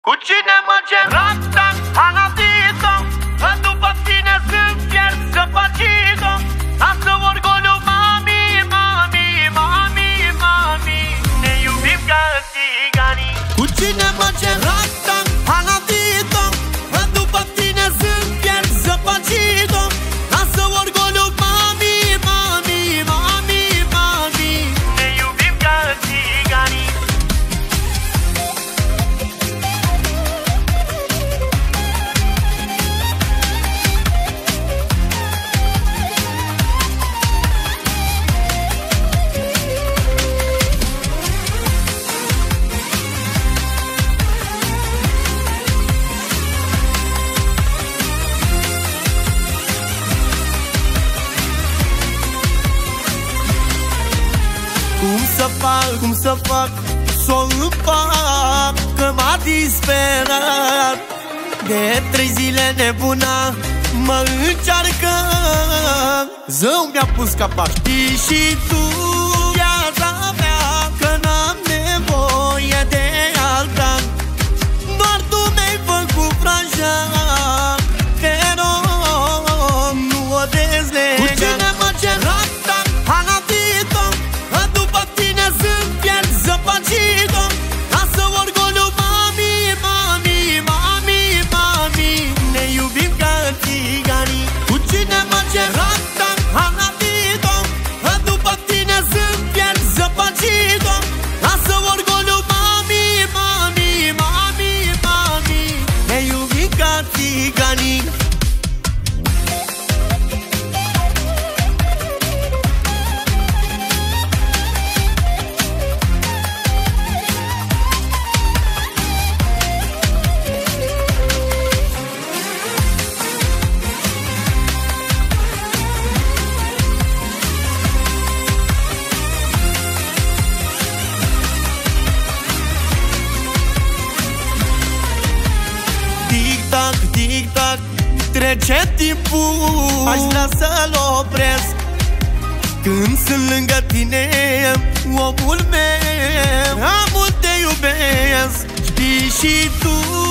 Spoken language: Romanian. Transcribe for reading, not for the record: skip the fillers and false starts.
Cu cine mă cerata, anatito, după tine sunt fier zăpăcito. Lasă orgoliu, mami, mami, mami, mami, ne iubim ca țiganii. Cu cine mă cerata, anatito, după tine sunt fier zăpăcito. Lasă orgoliu, mami, mami, mami, mami, ne iubim ca țiganii. Cum să fac, s-o împac, că m-a disperat. De 3 zile nebuna mă încearcă, zău mi-a pus capac. Știi și tu, viața mea, că n-am nevoie de alta. Doar tu mi-ai făcut franja, te rog, nu o dezlega. Cu cine mă cerata, anatito, după tine sunt fier zăpăcito. Lasă orgoliu, mami, mami, mami, mami, ne iubim ca țiganii. Cu cine mă cerata, anatito, după tine sunt fier zăpăcito. Lasă orgoliu, mami, mami, mami, mami, ne iubim ca țiganii. Tic-tac, tic-tac, trece timpul, aș vrea să-l opresc. Când sunt lângă tine, omul meu, mult te iubesc. Știi și tu,